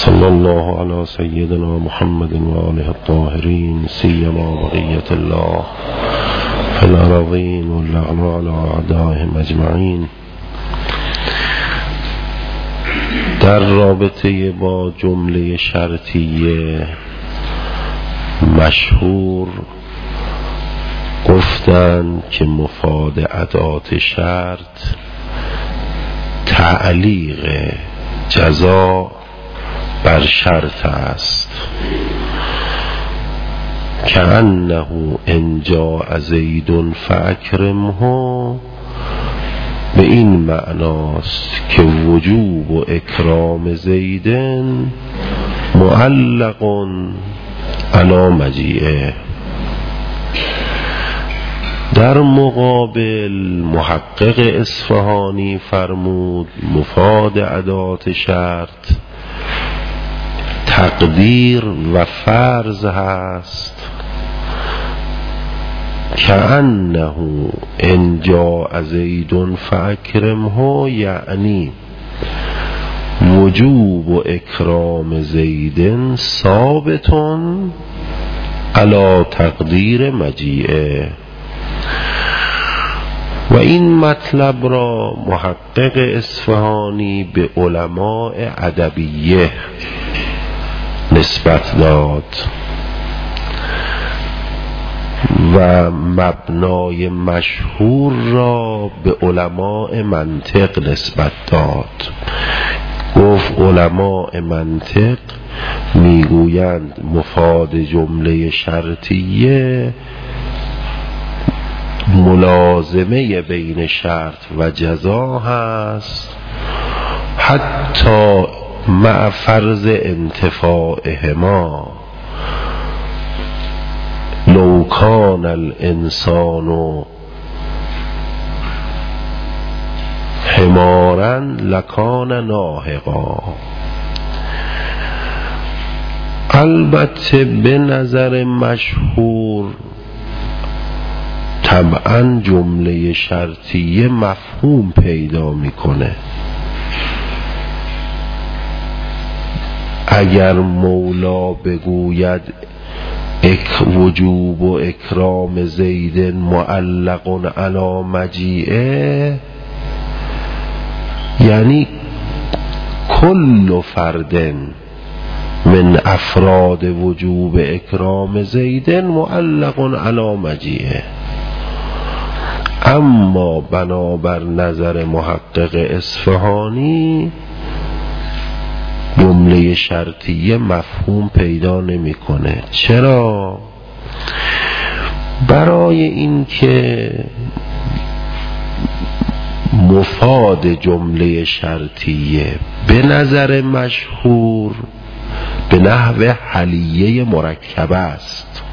صلى الله على سيدنا محمد وآله الطاهرين سيما بقية الله في الأراضين واللعنة على أعدائهم أجمعين. در رابطه با جمله شرطیه مشهور گفتند که مفاد ادات شرط تعلیق جزا بر شرط است، کأنه ان جاء زید فاکرمه، به این معناست که وجوب و اکرام زید معلق علی مجیئه. در مقابل محقق اصفهانی فرمود مفاد ادات شرط تقدیر و فرض هست، کأنه ان جاء زید فاکرمه، یعنی وجوب و اکرام زید ثابت علی تقدیر مجیئه. و این مطلب را محقق اصفهانی به علماء ادبیه نسبت داد و مبنای مشهور را به علماء منطق نسبت داد. گفت علماء منطق میگویند مفاد جمله شرطیه ملازمه بین شرط و جزا هست، حتی مع فرض انتفاعهما. لو کان الانسان حمارا لکان ناهقا. البته به نظر مشهور طبعا جمله شرطیه مفهوم پیدا میکنه. اگر مولا بگوید وجوب و اکرام زید معلق علی مجیئه، یعنی کل فرد من افراد وجوب اکرام زید معلق علی مجیئه. اما بنابر نظر محقق اصفهانی جمله شرطیه مفهوم پیدا نمیکنه. چرا؟ برای اینکه مفاد جمله شرطیه به نظر مشهور به نحو حلیه مرکبه است،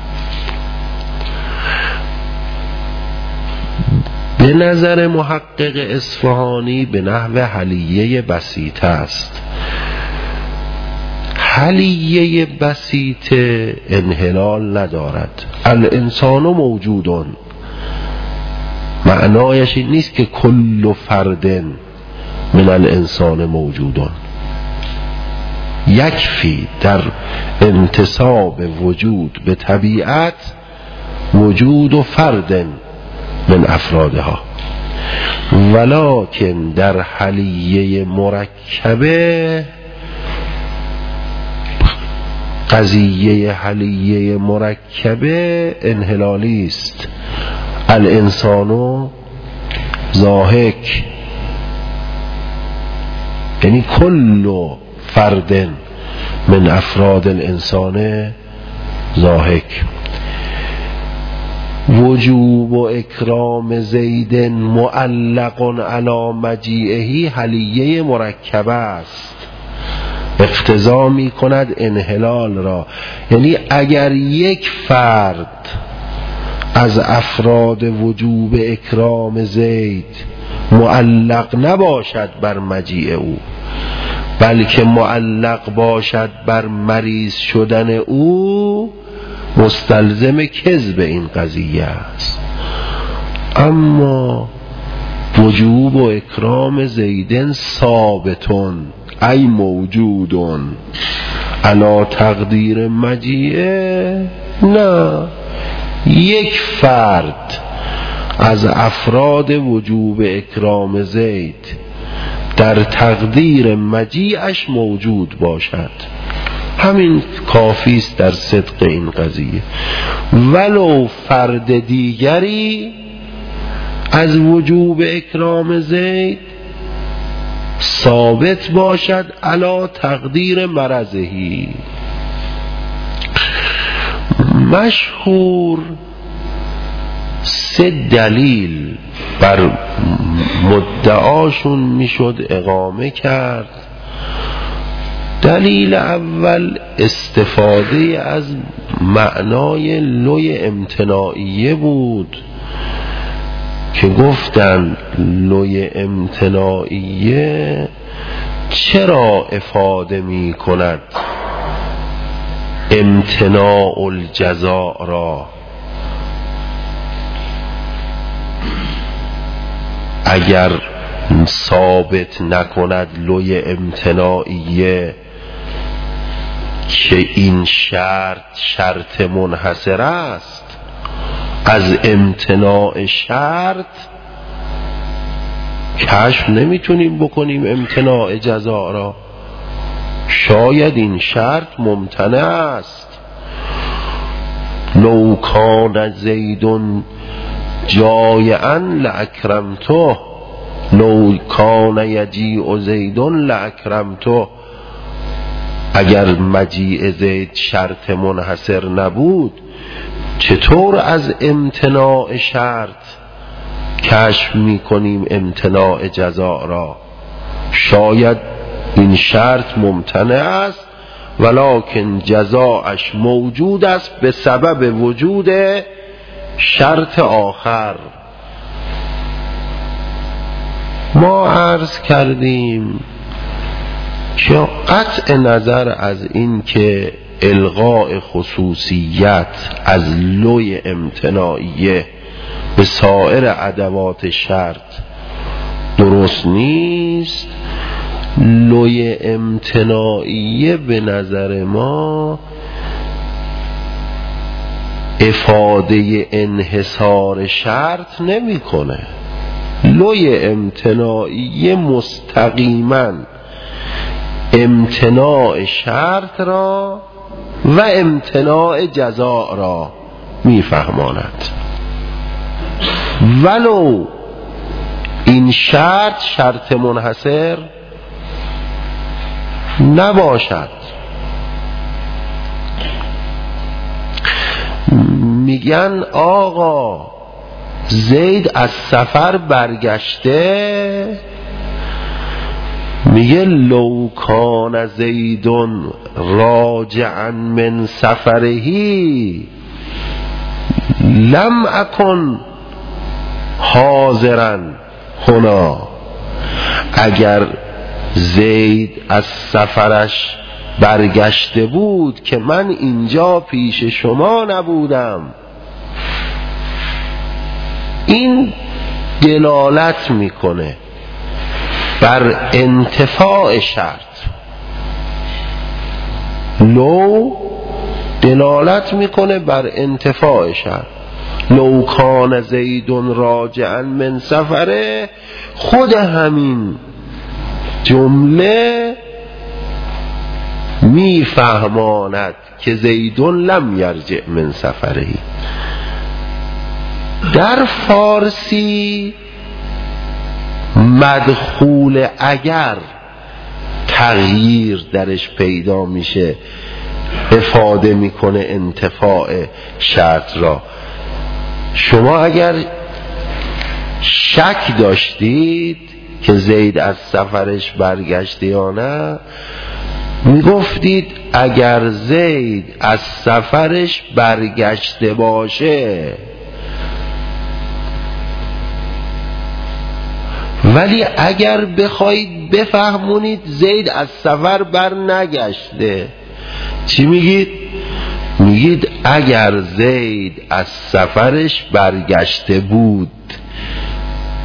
به نظر محقق اصفهانی به نحو حلیه بسیطه است. حلیه بسیطه انحلال ندارد. الانسان موجودون معنایش این نیست که کل فرد من الانسان موجودون. یکفی در انتساب وجود به طبیعت وجود و فرد من افرادها، ولکن در حلیه مرکبه قضیه حلیه مرکبه انحلالی است. الانسانو ضاحک، یعنی کل فرد من افراد الانسان ضاحک. وجوب و اکرام زید معلق علی مجیئه حلیه مرکبه است، اقتضا می کند انحلال را. یعنی اگر یک فرد از افراد وجوب اکرام زید معلق نباشد بر مجیء او، بلکه معلق باشد بر مریض شدن او، مستلزم کذب این قضیه است. اما وجوب و اکرام زیدن ثابتون ای موجودون علی تقدیر مجیعه، نه، یک فرد از افراد وجوب اکرام زید در تقدیر مجیعش موجود باشد، همین کافی است در صدق این قضیه. ولو فرد دیگری از وجوب اکرام زید ثابت باشد علی تقدیر مرضهی. مشهور 3 دلیل بر مدعاشون میشد اقامه کرد. دلیل اول استفاده از معنای لوی امتناعیه بود که گفتن لوی امتناعیه چرا افاده می کند امتناع الجزاء را؟ اگر ثابت نکند لوی امتناعیه که این شرط منحصر است از امتناع شرط، کشف نمیتونیم بکنیم امتناع جزا را. شاید این شرط ممتنع است. لو کان زید جایعا لاکرمته، لو کان یجیع زید لاکرمته. اگر مجیع زید شرط منحصر نبود، چطور از امتناع شرط کشف میکنیم امتناع جزا را؟ شاید این شرط ممتنع است ولکن جزاش موجود است به سبب وجود شرط آخر. ما عرض کردیم که قطع نظر از این که الغاء خصوصیت از لوی امتناعیه به سایر ادوات شرط درست نیست، لوی امتناعیه به نظر ما افاده انحصار شرط نمی کنه. لوی امتناعیه مستقیما امتناع شرط را و امتناع جزاء را می فهماند. ولو این شرط منحصر نباشد. میگن آقا زید از سفر برگشته، میگه لو کان زید راجعا من سفرهی لم اکن حاضرا هنا. اگر زید از سفرش برگشته بود که من اینجا پیش شما نبودم. این دلالت میکنه بر انتفاع شرط. لو دلالت میکنه بر انتفاع شرط. لو کان زید راجعا من سفره، خود همین جمله میفهماند که زید لم یرجع من سفره. در فارسی مدخول اگر تغییر درش پیدا میشه افاده میکنه انتفاع شرط را. شما اگر شک داشتید که زید از سفرش برگشته یا نه، میگفتید اگر زید از سفرش برگشته باشه، ولی اگر بخواید بفهمونید زید از سفر بر نگشته، چی میگید؟ میگید اگر زید از سفرش برگشته بود.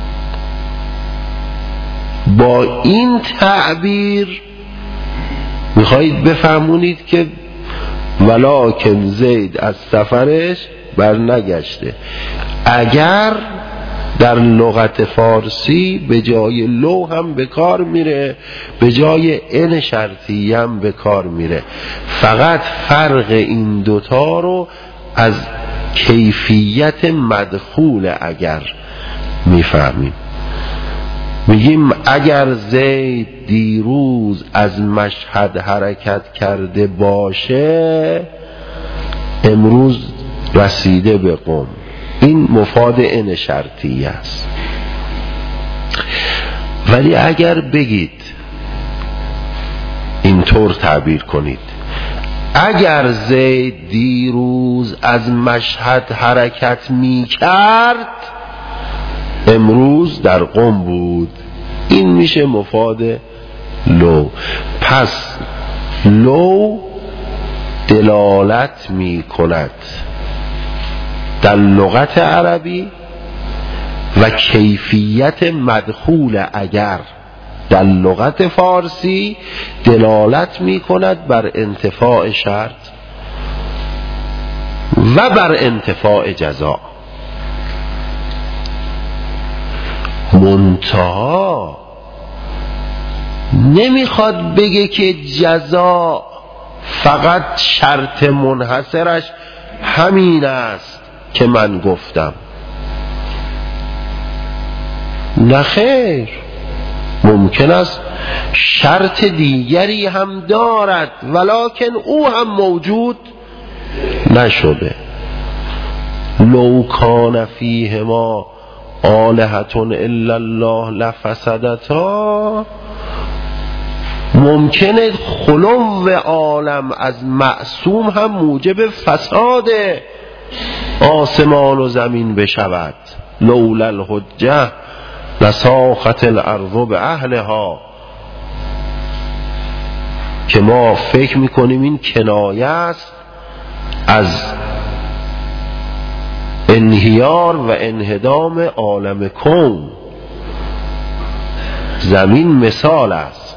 با این تعبیر میخواهید بفهمونید که ولکن زید از سفرش بر نگشته. اگر در لغت فارسی به جای لو هم به کار میره، به جای ان شرطیه هم به کار میره. فقط فرق این دوتا رو از کیفیت مدخول اگر میفهمیم. میگیم اگر زید دیروز از مشهد حرکت کرده باشه امروز رسیده به قم. این مفاد ان شرطیه است. ولی اگر بگید اینطور تعبیر کنید اگر زید دیروز از مشهد حرکت می کرد امروز در قم بود، این میشه مفاد لو. پس لو دلالت می کند در لغت عربی و کیفیت مدخول اگر در لغت فارسی دلالت می کند بر انتفاع شرط و بر انتفاع جزا. منتها نمیخواد بگه که جزا فقط شرط منحصرش همین است که من گفتم. نخیر، ممکن است شرط دیگری هم دارد ولکن او هم موجود نشده. لو کان فیهما آلهة الا الله لفسدتا. ممکنه خلو عالم از معصوم هم موجب فساد آسمان و زمین بشود. لولا الحجه لساخت الارض به اهلها، که ما فکر میکنیم این کنایه است از انهیار و انهدام عالم کون. زمین مثال است.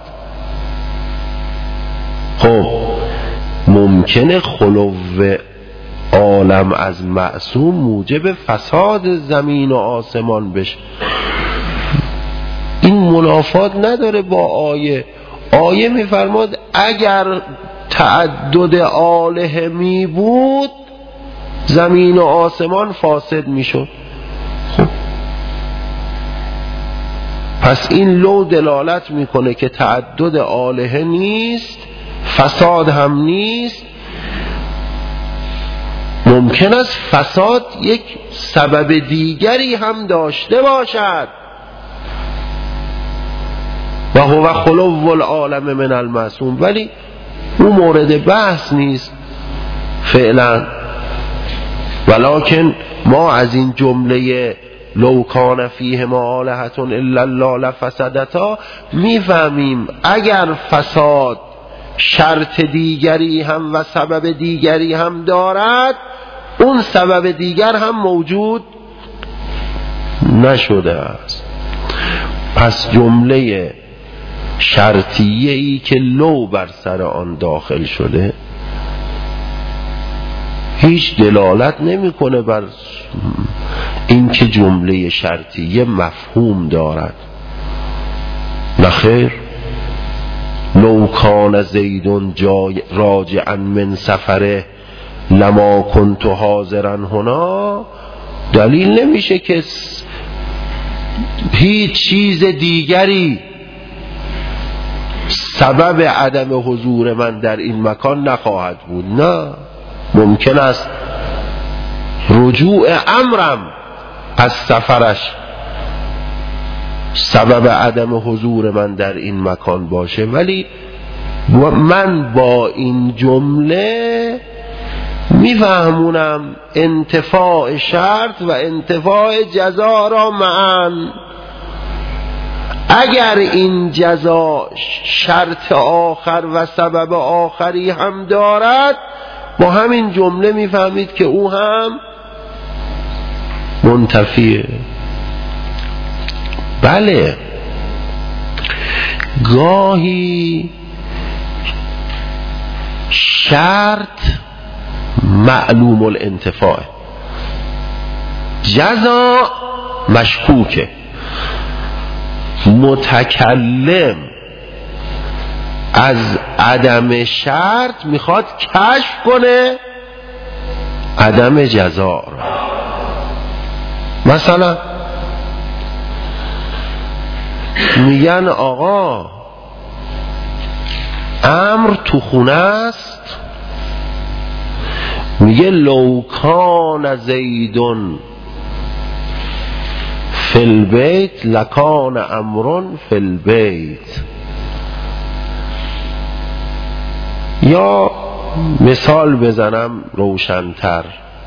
خب ممکنه خلو عالم از معصوم موجب فساد زمین و آسمان بشه. این منافات نداره با آیه. آیه میفرماد اگر تعدد آلهه می بود زمین و آسمان فاسد میشد. خب پس این لو دلالت میکنه که تعدد آلهه نیست، فساد هم نیست. ممکن است فساد یک سبب دیگری هم داشته باشد. و هو خلو العالم من المعصوم، ولی اون مورد بحث نیست فعلا. ولکن ما از این جمله لو کان فیهما آلهة الا الله لفسدتا میفهمیم اگر فساد شرط دیگری هم و سبب دیگری هم دارد اون سبب دیگر هم موجود نشده است. پس جمله شرطیه ای که لو بر سر آن داخل شده هیچ دلالت نمیکنه بر اینکه جمله شرطیه مفهوم دارد. نخیر، لو کان زید راجعا من سفره لما کنت حاضرا هنا دلیل نمیشه که هیچ چیز دیگری سبب عدم حضور من در این مکان نخواهد بود. نه، ممکن است رجوع امرم از سفرش سبب عدم حضور من در این مکان باشه، ولی من با این جمله میفهمونم انتفاع شرط و انتفاع جزا را معاً. اگر این جزا شرط آخر و سبب آخری هم دارد با همین جمله میفهمید که او هم منتفیه. بله، گاهی شرط معلوم الانتفاع، جزا مشکوکه. متکلم از عدم شرط میخواد کشف کنه عدم جزا را. مثلا میگن آقا امر تو خونه است، میگه لو کان زیدون فی البیت لکان امر فی البیت. یا مثال بزنم روشن‌تر،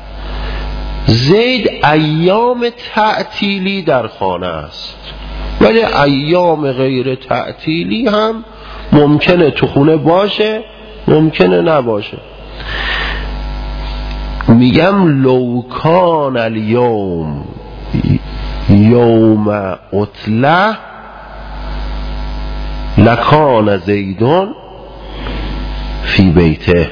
زید ایام تعطیلی در خانه است ولی ایام غیر تعطیلی هم ممکنه تو خونه باشه ممکنه نباشه. میگم لو کان الیوم یوم عطله لکان زیدون فی بیته.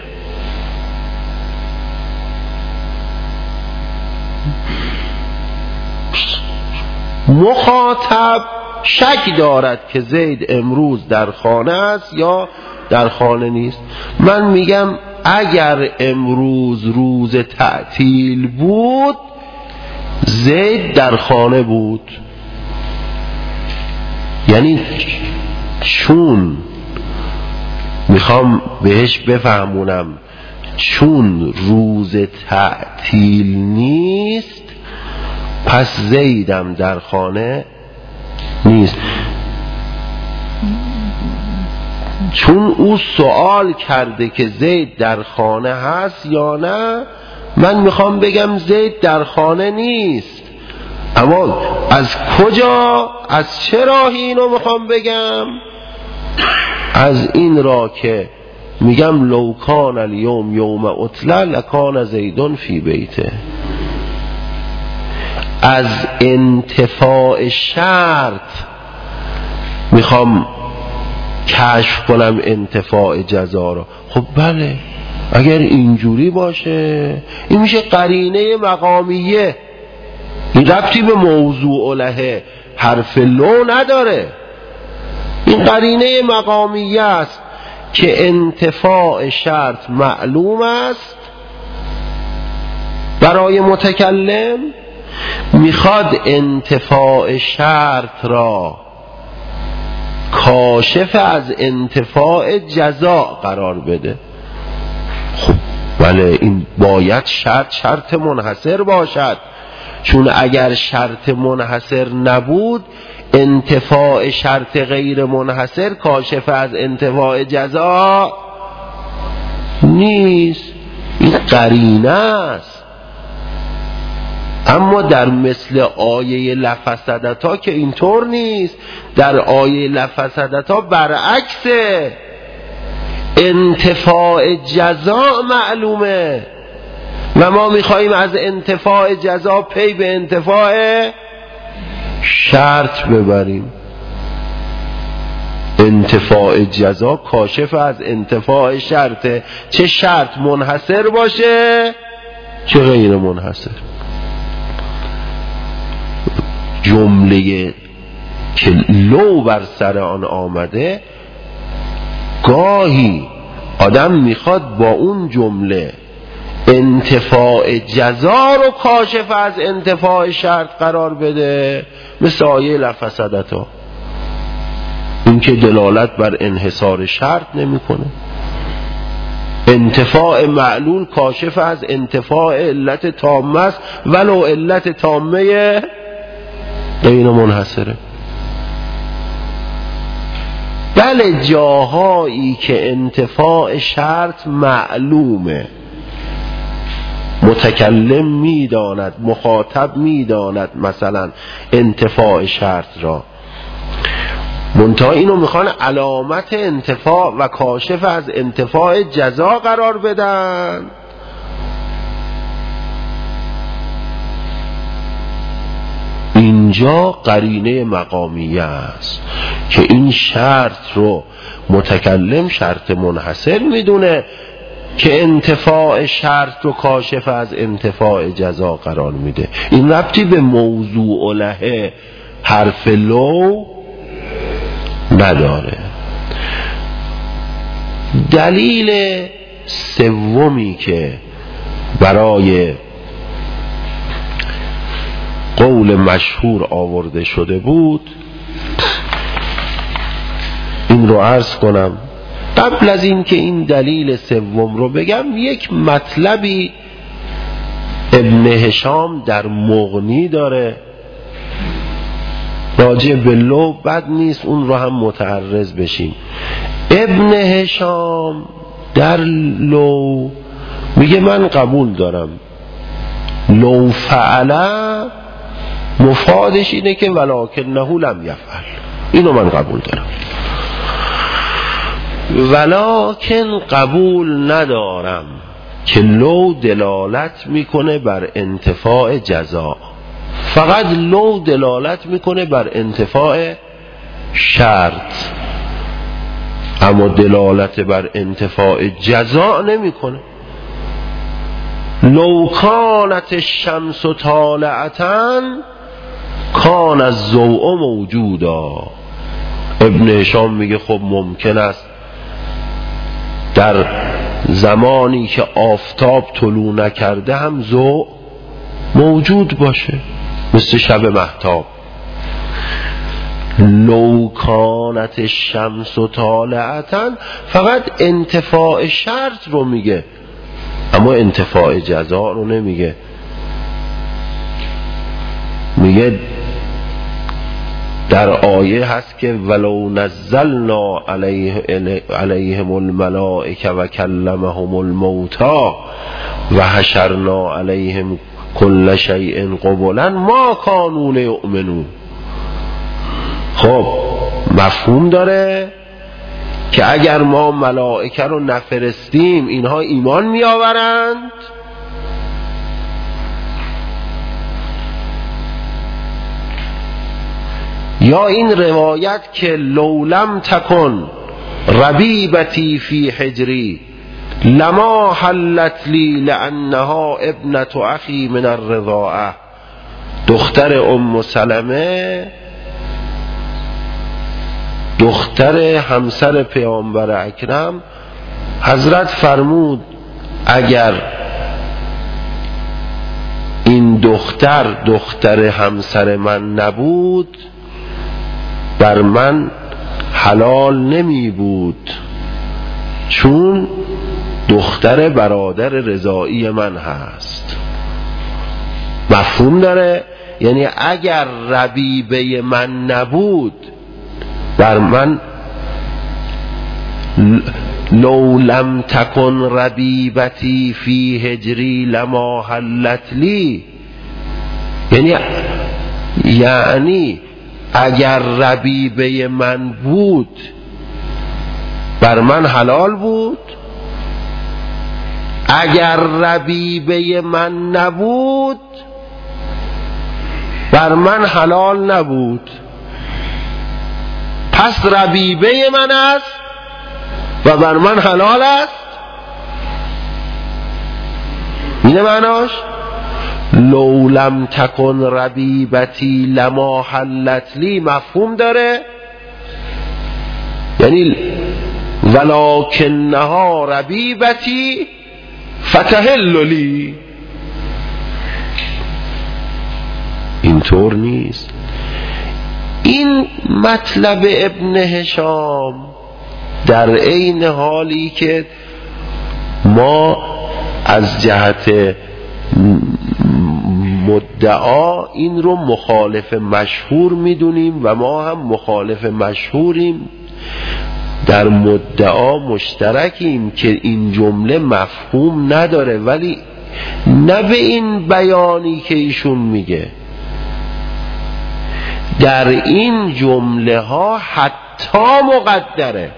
مخاطب شک دارد که زید امروز در خانه است یا در خانه نیست. من میگم اگر امروز روز تعطیل بود زید در خانه بود. یعنی چون میخوام بهش بفهمونم چون روز تعطیل نیست پس زیدم در خانه نیست. چون او سوال کرده که زید در خانه هست یا نه، من میخوام بگم زید در خانه نیست. اما از کجا، از چه راهی اینو میخوام بگم؟ از این راه که میگم لو کان الیوم یوم عطله لکان زیدون فی بیته. از انتفاع شرط میخوام کشف کنم انتفاع جزا را. خب بله اگر اینجوری باشه این میشه قرینه مقامیه، این ربطی به موضوع له حرف لو نداره. این قرینه مقامیه است که انتفاع شرط معلوم است برای متکلم، میخواد انتفاع شرط را کاشف از انتفاع جزا قرار بده. خب بله این باید شرط منحصر باشد، چون اگر شرط منحصر نبود انتفاع شرط غیر منحصر کاشف از انتفاع جزا نیست. این قرینه است. اما در مثل آیه لفسدتا که اینطور نیست. در آیه لفسدتا برعکسه، انتفاع جزا معلومه و ما میخواییم از انتفاع جزا پی به انتفاع شرط ببریم. انتفاع جزا کاشف از انتفاع شرطه، چه شرط منحصر باشه چه غیر منحصر. جمله که لو بر سر آن آمده، گاهی آدم میخواد با اون جمله انتفاع جزا رو کاشف از انتفاع شرط قرار بده، مثل آیه لفسدتا. این که دلالت بر انحصار شرط نمی کنه. انتفاع معلول کاشف از انتفاع علت تامه است ولو علت تامه غیر منحصره. بله جاهایی که انتفاع شرط معلومه، متکلم میداند، مخاطب میداند مثلا انتفاع شرط را، منتها اینو میخوان علامت انتفاع و کاشف از انتفاع جزا قرار بدن. اینجا قرینه مقامیه است که این شرط رو متکلم شرط منحصر میدونه، که انتفاع شرط رو کاشف از انتفاع جزا قرار میده. این ربطی به موضوع له حرف لو نداره. دلیل سومی که برای قول مشهور آورده شده بود، این رو عرض کنم. قبل از این که این دلیل سوم رو بگم، یک مطلبی ابن هشام در مغنی داره راجع به لو، بد نیست اون رو هم متعرض بشیم. ابن هشام در لو میگه من قبول دارم لو فعلا مفادش اینه که ولکنه لم یفعل، اینو من قبول دارم، ولکن قبول ندارم که لو دلالت میکنه بر انتفاع جزا. فقط لو دلالت میکنه بر انتفاع شرط، اما دلالت بر انتفاع جزا نمیکنه. لو کانت الشمس طالعة کان الضوء موجودا. ابن هشام میگه خب ممکن است در زمانی که آفتاب طلوع نکرده هم ضوء موجود باشه، مثل شب مهتاب. لو کانت الشمس طالعة فقط انتفاع شرط رو میگه، اما انتفاع جزا رو نمیگه. میگه در آیه هست که ولو نزلنا علیهم الملائکه و کلمهم الموتی و حشرنا علیهم کل شیء قبلا ما کانوا لیؤمنون. خب مفهوم داره که اگر ما ملائکه رو نفرستیم اینها ایمان می آورند؟ یا این روایت که لو لم تکن ربیبتی فی حجری لما حلت لی لانها ابنت اخی من الرضاعه، دختر ام سلمه دختر همسر پیامبر اکرم، حضرت فرمود اگر این دختر همسر من نبود بر من حلال نمی بود، چون دختر برادر رضاعی من هست. مفهوم داره؟ یعنی اگر ربیبه من نبود بر من، لو لم تکن ربیبتی فی هجری لما حلت لی، یعنی اگر ربیبه من بود بر من حلال بود، اگر ربیبه من نبود بر من حلال نبود. پس ربیبه من است و بر من حلال است. اینه معناش لو لم تکن ربیبتی لما حلت لی. مفهوم داره؟ یعنی ولکنها ربیبتی فتحل لی. اینطور نیست. این مطلب ابن هشام در عین حالی که ما از جهت مدعا این رو مخالف مشهور میدونیم و ما هم مخالف مشهوریم، در مدعا مشترکیم که این جمله مفهوم نداره، ولی نه به این بیانی که ایشون میگه. در این جمله ها حتی مقدره.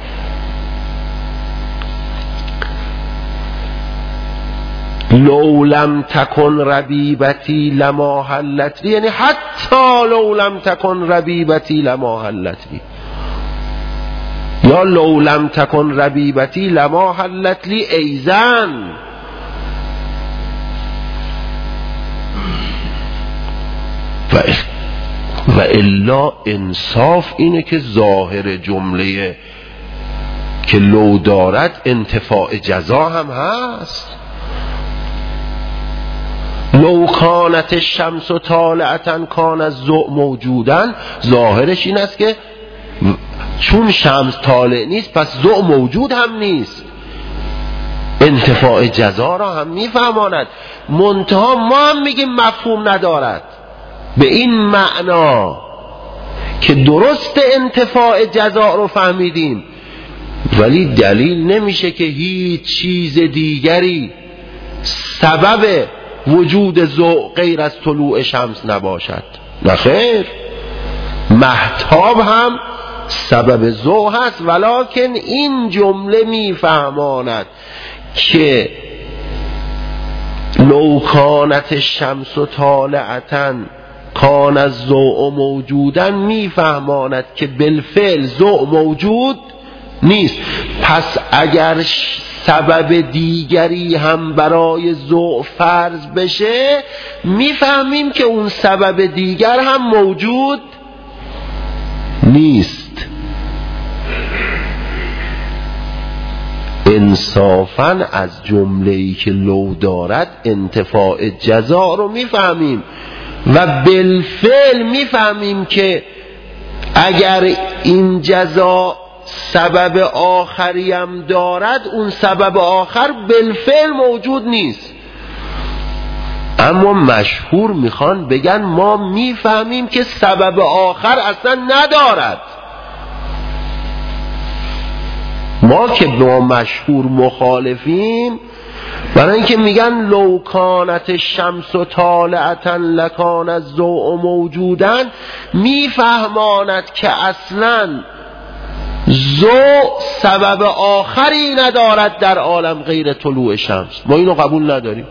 لو لم تکن ربیبتی لما حلت لی، یعنی حتی لو لم تکن ربیبتی لما حلت لی، یا لو لم تکن ربیبتی لما حلت لی ایزن. و الا انصاف اینه که ظاهر جمله که لو دارد انتفاع جزا هم هست. لو کانت الشمس طالعة کان الضوء موجودا، ظاهرش این است که چون شمس طالع نیست پس ضوء موجود هم نیست. انتفاع جزا را هم میفهماند، منتها ما هم میگیم مفهوم ندارد به این معنا که درست انتفاع جزا رو فهمیدیم، ولی دلیل نمیشه که هیچ چیز دیگری سبب وجود ضوء غیر از طلوع شمس نباشد. نخیر، مهتاب هم سبب ضوء هست، ولکن این جمله میفهماند که لو کانت الشمس طالعة کان الضوء موجودا، میفهماند که بالفعل ضوء موجود نیست. پس اگر سبب دیگری هم برای ضوء فرض بشه، میفهمیم که اون سبب دیگر هم موجود نیست. انصافاً از جمله‌ای که لو دارد انتفاع جزا رو میفهمیم و بالفعل میفهمیم که اگر این جزا سبب آخری هم دارد، اون سبب آخر بالفعل موجود نیست. اما مشهور میخوان بگن ما میفهمیم که سبب آخر اصلا ندارد. ما که با مشهور مخالفیم، برای اینکه میگن لو کانت الشمس طالعة لکان الضوء موجودا، میفهماند که اصلا ضوء سبب آخری ندارد در عالم غیر طلوع شمس. ما اینو قبول نداریم.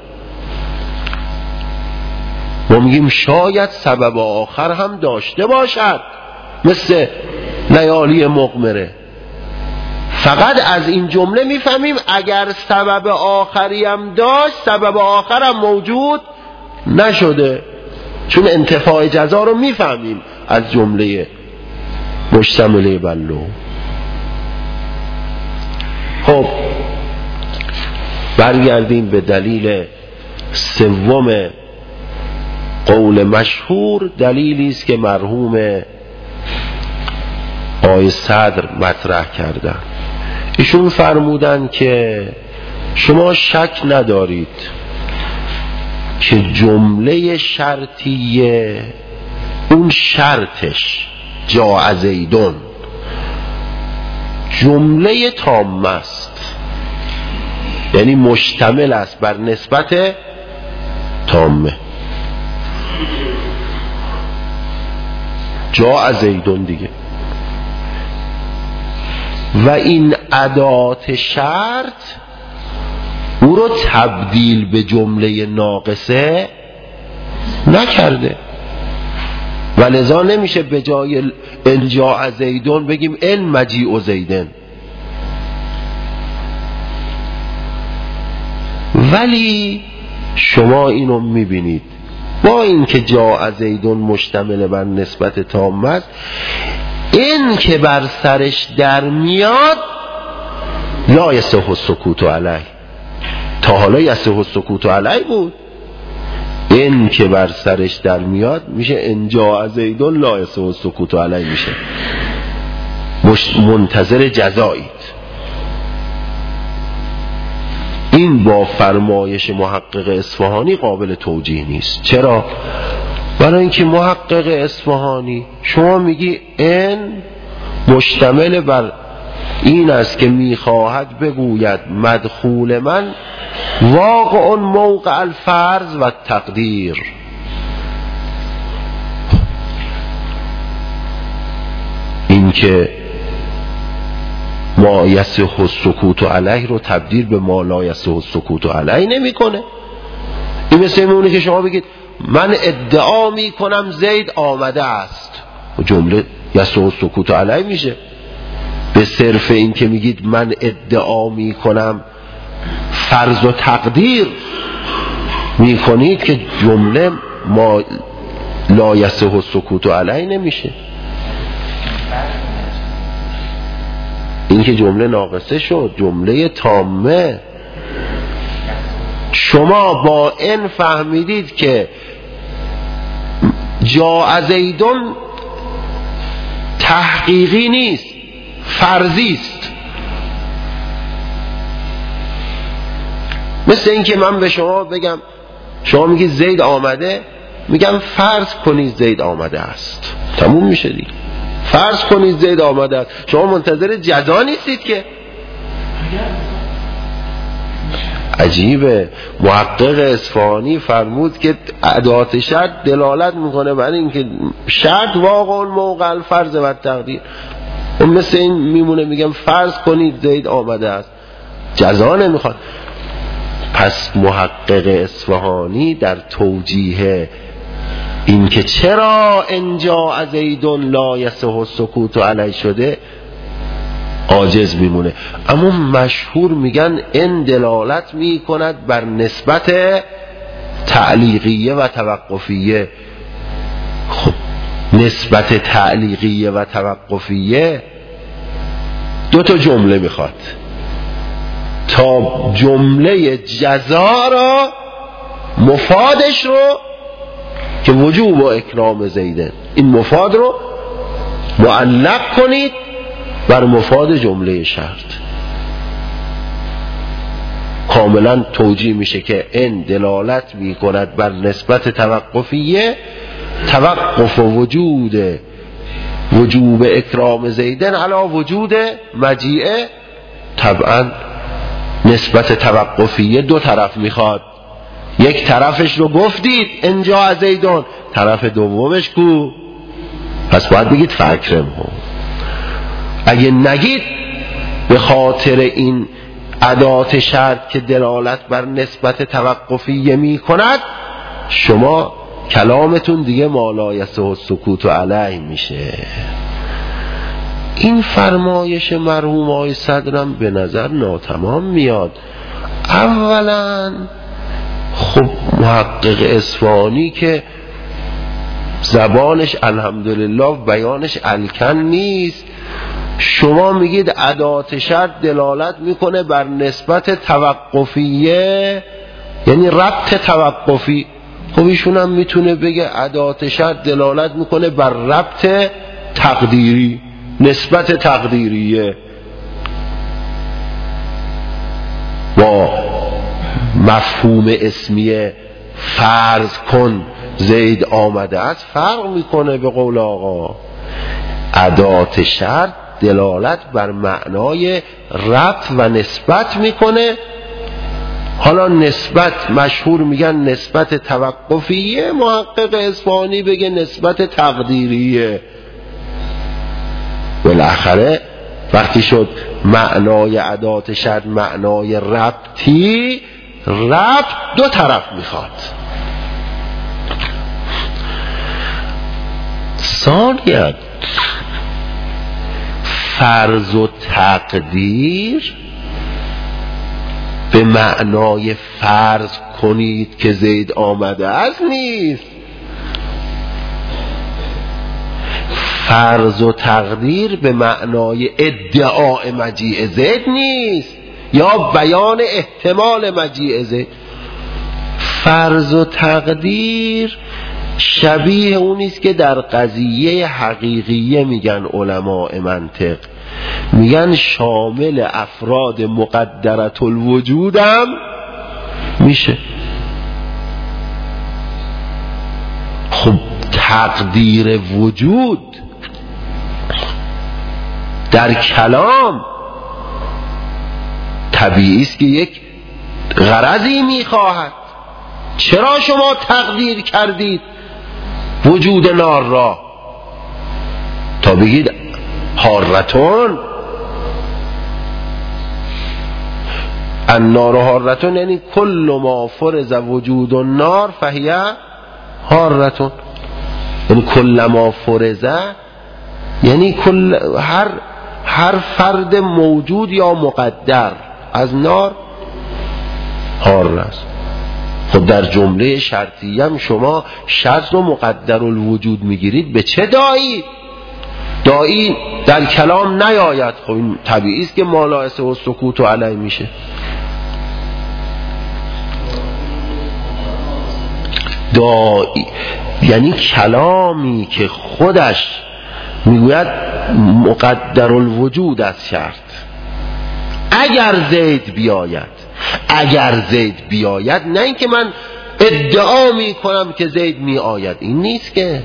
ما میگیم شاید سبب آخر هم داشته باشد، مثل لیالی مقمره. فقط از این جمله میفهمیم اگر سبب آخری هم داشت، سبب آخر هم موجود نشده، چون انتفاع جزا رو میفهمیم از جمله مشتمله بر لو. خب برگردیم به دلیل سوم قول مشهور. دلیلی است که مرحوم آقای صدر مطرح کردن. ایشون فرمودن که شما شک ندارید که جمله شرطیه، اون شرطش جاء زیدون، جمله تامه است، یعنی مشتمل است بر نسبت تامه. جاء زیدون دیگه. و این ادات شرط او رو تبدیل به جمله ناقصه نکرده، و لذا نمیشه به جای ان جاء زیدون بگیم ان مجیء زیدن. ولی شما اینو میبینید، با اینکه جاء زیدون مشتمل بر نسبت تام است، این که بر سرش در میاد لا یصح السکوت علیه. تا حالا یصح السکوت علیه بود، این که بر سرش در میاد میشه ان جاء زیدون لا یصح السکوت علیه، میشه منتظر جزایید. این با فرمایش محقق اصفهانی قابل توجیه نیست. چرا؟ برای اینکه محقق اصفهانی شما میگی این مشتمل بر این است که میخواهد بگوید مدخول من واقع موقع الفرض و تقدیر. این که ما یصح السکوت علیه رو تبدیل به ما لا یصح السکوت علیه نمیکنه. این مثل اونه که شما بگید من ادعا میکنم زید آمده است، جمله یصح السکوت علیه میشه. به صرف این که میگید من ادعا میکنم فرض و تقدیر میکنید که جمله ما لا یصح السکوت علیه نمیشه. این که جمله ناقصه شد، جمله تامه. شما با این فهمیدید که جاء زیدون تحقیقی نیست، فرضی است. مثل این که من به شما بگم، شما میگید زید آمده، میگم فرض کنید زید آمده است، تموم میشه دیگه. فرض کنید زید آمده است، شما منتظر جزا نیستید که. عجیبه، محقق اصفهانی فرمود که ادات شرط دلالت میکنه بر اینکه شرط واقع موقع الفرض و تقدیر. اون مثل این میمونه، میگم فرض کنید زید آمده است، جزا نمیخواد. پس محقق اصفهانی در توجیه این که چرا انجا زیدون لا یصح السکوت علیه شده عاجز میمونه. اما مشهور میگن این دلالت میکند بر نسبت تعلیقیه و توقفیه. خب نسبت تعلیقیه و توقفیه دو تا جمله میخواد تا جمله جزا را، مفادش رو که وجوب و اکرام زیدن، این مفاد رو معلق کنید بر مفاد جمله شرط. کاملا توجیه میشه که این دلالت میکند بر نسبت توقفیه، توقف و وجوب اکرام زیدن علی وجود مجیعه. طبعا نسبت توقفیه دو طرف میخواد، یک طرفش رو گفتید انجا زیدون، طرف دومش کو؟ پس باید بگید فاکرمه. اگه نگید به خاطر این ادات شرط که دلالت بر نسبت توقفیه می کند، شما کلامتون دیگه ما لا یصح السکوت علیه میشه. این فرمایش مرحوم آقای صدرم به نظر ناتمام میاد. اولا خب محقق اصفهانی که زبانش الحمدلله بیانش الکن نیست، شما میگید ادات شرط دلالت میکنه بر نسبت توقفیه، یعنی ربط توقفی. خب ایشون هم میتونه بگه ادات شرط دلالت میکنه بر ربط تقدیری، نسبت تقدیریه. با مفهوم اسمیه فرض کن زید آمده است فرق میکنه. به قول آقا ادات شرط دلالت بر معنای ربط و نسبت میکنه. حالا نسبت مشهور میگن نسبت توقفیه، محقق اصفهانی بگه نسبت تقدیریه. بالاخره وقتی شد معنای ادات شرط معنای ربطی، ربط دو طرف میخواد. ثانیاً فرض و تقدیر به معنای فرض کنید که زید آمده است نیست. فرض و تقدیر به معنای ادعاء مجیء زید نیست یا بیان احتمال مجیء زید. فرض و تقدیر شبیه اونیست که در قضیه حقیقیه میگن علماء منطق، میگن شامل افراد مقدرت الوجود هم میشه. خب تقدیر وجود در کلام طبیعی است که یک غرضی میخواهد. چرا شما تقدیر کردید وجود نار را؟ تا بگید حارتون، النار حارتون، یعنی کل ما فرض وجود النار فهی حارتون، یعنی کل ما فرض، یعنی هر هر فرد موجود یا مقدر از نار حار است. خب در جمله شرطی هم شما شرط رو مقدر الوجود میگیرید، به چه دایی؟ دایی در کلام نیاید. خب این طبیعی است که مالائسه و سکوت و علی میشه. دایی یعنی کلامی که خودش میگوید مقدر الوجود از شرط. اگر زید بیاید، اگر زید بیاید، نه اینکه من ادعا می کنم که زید می آید، این نیست که.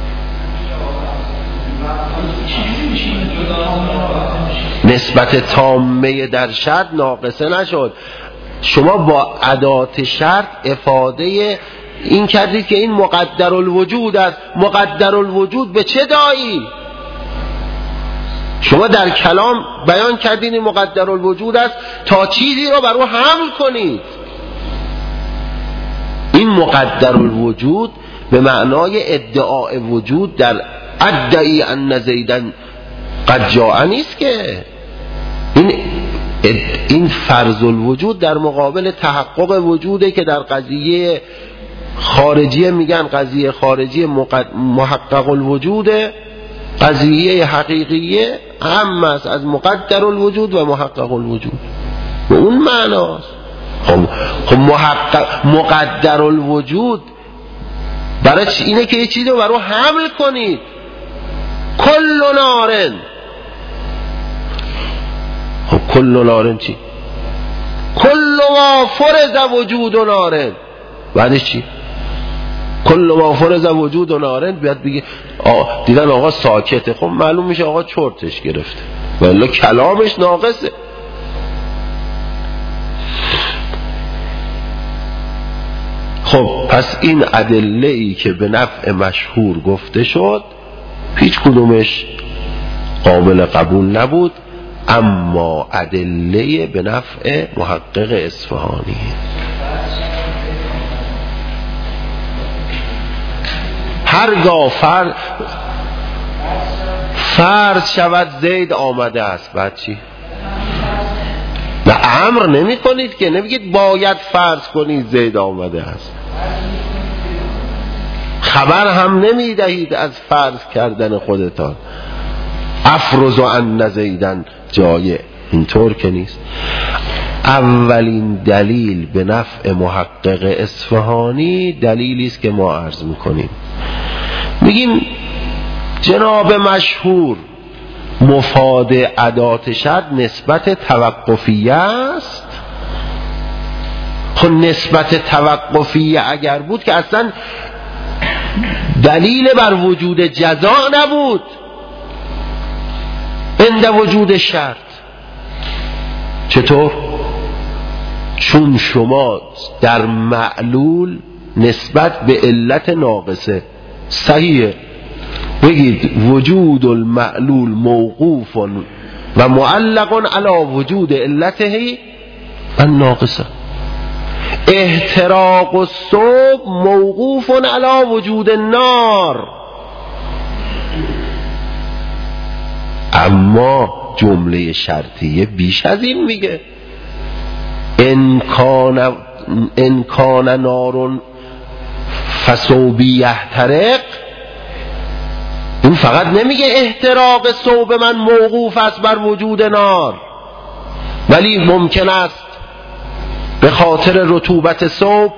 نسبت تامه در شرط ناقصه نشد. شما با ادات شرط افاده این کردید که این مقدر الوجود است. مقدر الوجود به چه دایی؟ شما در کلام بیان کردین این مقدر الوجود است تا چیزی رو بر او حمل کنید. این مقدر الوجود به معنای ادعاء وجود در ادعی ان زیدن قد جاء نیست که. این فرض الوجود در مقابل تحقق وجوده که در قضیه خارجیه میگن قضیه خارجی محقق الوجوده، قضیه حقیقیه هم است از مقدر الوجود و محقق الوجود. به اون معناست. خب مقدر الوجود برای اینه که یه چیزی رو برای حمل کنید. کل نارن. خب کل نارن چی؟ کل ما فرض وجود نارن. بعدش چی؟ کل ما فرض وجود نارن. بیاد بگی دیدن آقا ساکته، خب معلوم میشه آقا چرتش گرفته، ولی کلامش ناقصه. خب پس این ادله ای که به نفع مشهور گفته شد هیچ کدومش قابل قبول نبود، اما ادله به نفع محقق اصفهانی. هرگاه فرض شود زید آمده است، بعد چی؟ نه امر نمی کنید که، نمیگید باید فرض کنید زید آمده است. خبر هم نمی دهید از فرض کردن خودتان. افرض ان زیدن جایه، اینطور که نیست. اولین دلیل به نفع محقق اصفهانی دلیلی است که ما عرض میکنیم. میگیم جناب مشهور مفاد ادات شرط نسبت توقفیه است. خب نسبت توقفیه اگر بود که اصلا دلیل بر وجود جزا نبود عند وجود شرط. چطور؟ چون شما در معلول نسبت به علت ناقصه صحیحه بگید وجود المعلول موقوف و معلق علی وجود علته الناقصه. احتراق الصبح موقوف علی وجود النار. اما جمله شرطیه بیش از این میگه. ان کان نار فصوبی یحترق. این فقط نمیگه احتراق صوب من موقوف است بر وجود نار، ولی ممکن است به خاطر رطوبت صوب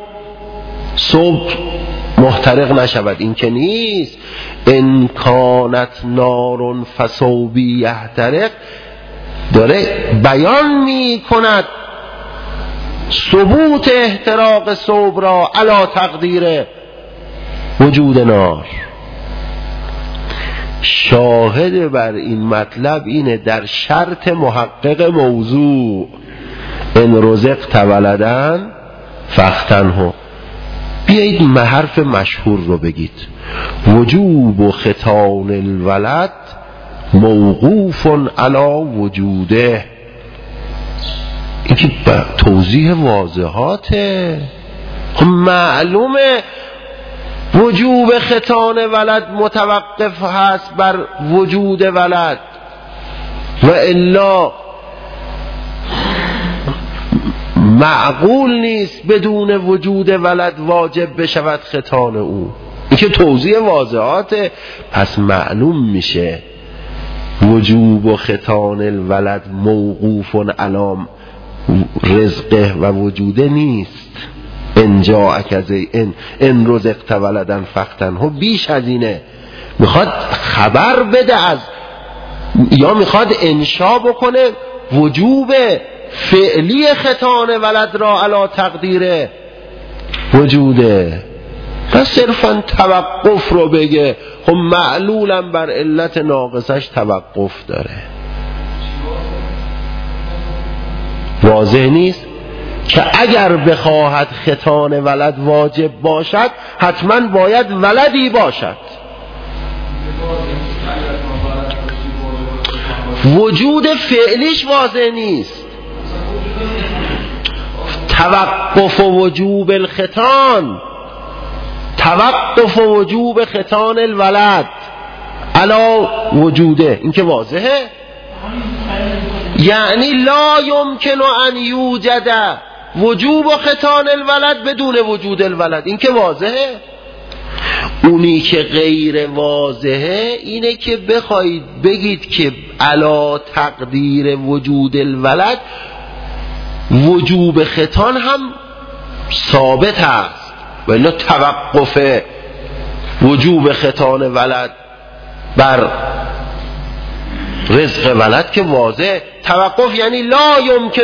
محترق نشود. این که نیست. ان کانت نار فصوبی یحترق داره بیان می کند ثبوت احتراق صوب را علی تقدیر وجود نار. شاهد بر این مطلب اینه در شرط محقق موضوع ان رزقت ولدن فاختنه. بیایید حرف مشهور رو بگید. وجوب ختان الولد موقوف علی وجوده. این که توضیح واضحاته. معلومه وجوب ختان ولد متوقف هست بر وجود ولد. و الا معقول نیست بدون وجود ولد واجب بشود ختان او. این که توضیح واضحاته. پس معلوم میشه وجوب و ختان الولد موقوف علام رزقه و وجوده نیست. ان رزقت ولدا فاختنه بیش از اینه. میخواد خبر بده از، یا میخواد انشا بکنه وجوب فعلی ختان ولد را علی تقدیر وجوده. پس صرفا توقف رو بگه. خب معلولا بر علت ناقصش توقف داره. واضح نیست که اگر بخواهد ختان ولد واجب باشد حتما باید ولدی باشد. وجود فعلیش واضح نیست. توقف وجوب الختان، توقف وجوب ختان الولد علا وجوده، این که واضحه. یعنی لا یمکن ان یوجد وجوب ختان الولد بدون وجود الولد، این که واضحه. اونی که غیر واضحه اینه که بخواید بگید که علا تقدیر وجود الولد وجوب ختان هم ثابت است، ولی توقف وجوب ختان ولد بر رزق ولد که واضح. توقف یعنی لا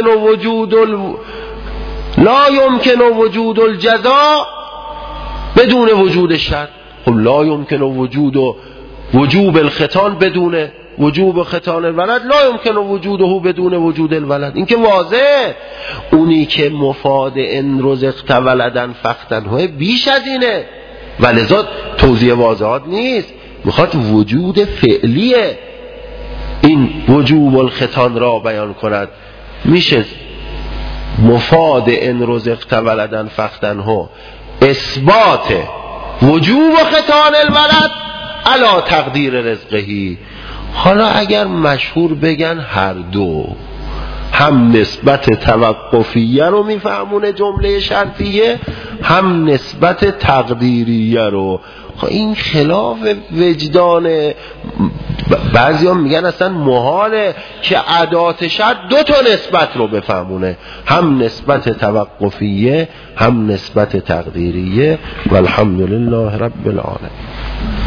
یمکن وجود الجزاء بدون وجود الشرط. خب لا یمکن وجوب الختان بدون وجوب ختان الولد، لا یمکن وجوده بدون وجود الولد، این که واضح. اونی که مفاد ان رزقت ولدا فاختنه بیش از اینه، ولذا توضیح واضحات نیست. میخواد وجود فعلی این وجوب الختان را بیان کند. میشه مفاد ان رزقت ولدا فاختنه اثبات وجوب ختان الولد علی تقدیر رزقهی. حالا اگر مشهور بگن هر دو، هم نسبت توقفیه رو میفهمونه جمله شرطیه، هم نسبت تقدیریه رو. این خلاف وجدان بعضی هم میگن اصلا محاله که ادات شرط دو تا نسبت رو بفهمونه، هم نسبت توقفیه هم نسبت تقدیریه. والحمدلله رب العالمین.